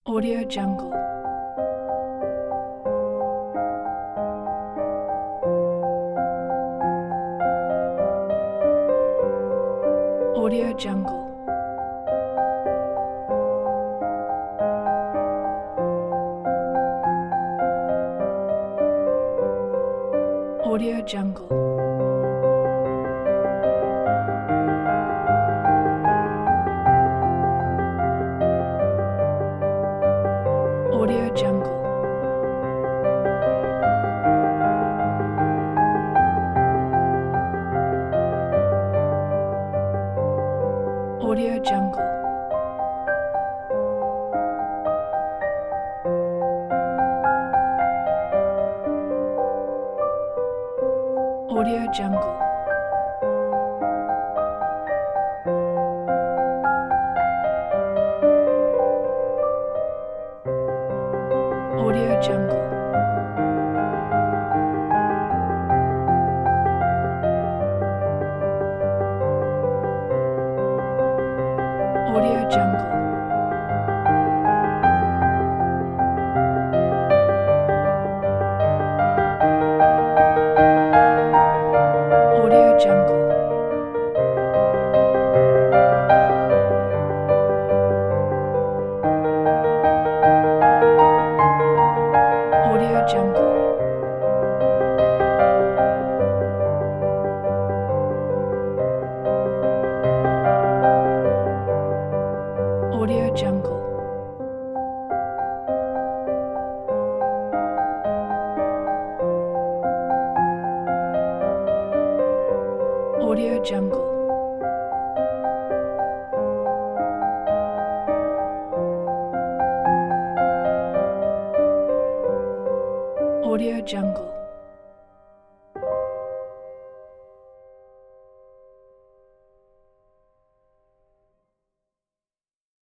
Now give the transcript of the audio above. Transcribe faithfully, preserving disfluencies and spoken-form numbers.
Audio Jungle. Audio Jungle. Audio Jungle. Audio Jungle. Audio Jungle. Audio Jungle. Audio Jungle. Audio Jungle. Audio Jungle. Audio Jungle. Audio Jungle. Audio Jungle. Audio Jungle.